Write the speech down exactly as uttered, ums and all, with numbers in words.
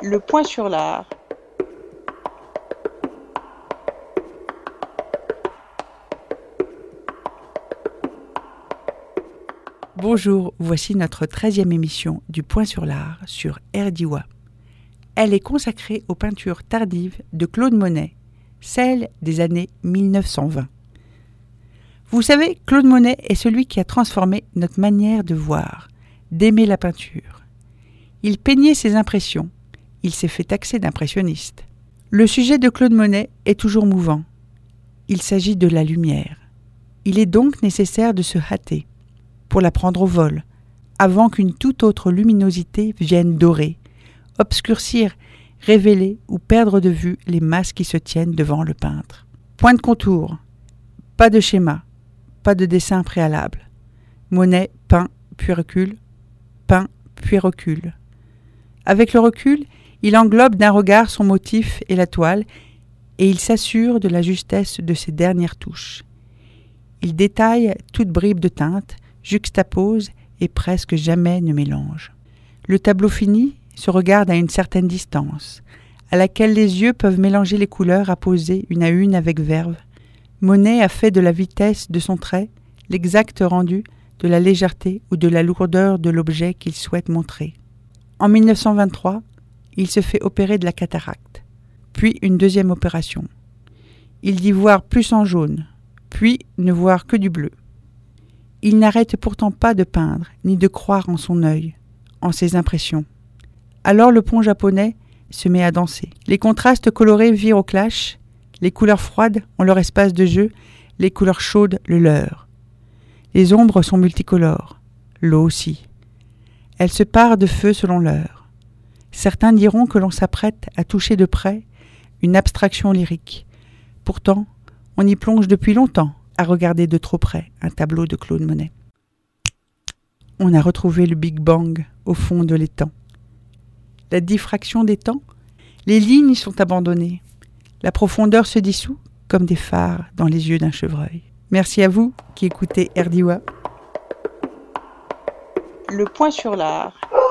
Le point sur l'art. Bonjour, voici notre treizième émission du Point sur l'art sur Erdiwa. Elle est consacrée aux peintures tardives de Claude Monet, celles des années mille neuf cent vingt. Vous savez, Claude Monet est celui qui a transformé notre manière de voir, d'aimer la peinture. Il peignait ses impressions, il s'est fait taxer d'impressionniste. Le sujet de Claude Monet est toujours mouvant. Il s'agit de la lumière. Il est donc nécessaire de se hâter pour la prendre au vol, avant qu'une toute autre luminosité vienne dorer, obscurcir, révéler ou perdre de vue les masses qui se tiennent devant le peintre. Point de contour, pas de schéma, pas de dessin préalable. Monet peint puis recule, peint puis recule. Avec le recul, il englobe d'un regard son motif et la toile, et il s'assure de la justesse de ses dernières touches. Il détaille toute bribe de teinte, juxtapose et presque jamais ne mélange. Le tableau fini se regarde à une certaine distance, à laquelle les yeux peuvent mélanger les couleurs apposées une à une avec verve. Monet a fait de la vitesse de son trait l'exact rendu de la légèreté ou de la lourdeur de l'objet qu'il souhaite montrer. En mille neuf cent vingt-trois, il se fait opérer de la cataracte, puis une deuxième opération. Il dit voir plus en jaune, puis ne voir que du bleu. Il n'arrête pourtant pas de peindre, ni de croire en son œil, en ses impressions. Alors le pont japonais se met à danser. Les contrastes colorés virent au clash, les couleurs froides ont leur espace de jeu, les couleurs chaudes le leur. Les ombres sont multicolores, l'eau aussi. Elle se pare de feu selon l'heure. Certains diront que l'on s'apprête à toucher de près une abstraction lyrique. Pourtant, on y plonge depuis longtemps à regarder de trop près un tableau de Claude Monet. On a retrouvé le Big Bang au fond de l'étang. La diffraction des temps, les lignes sont abandonnées. La profondeur se dissout comme des phares dans les yeux d'un chevreuil. Merci à vous qui écoutez Erdiwa. Le point sur l'art.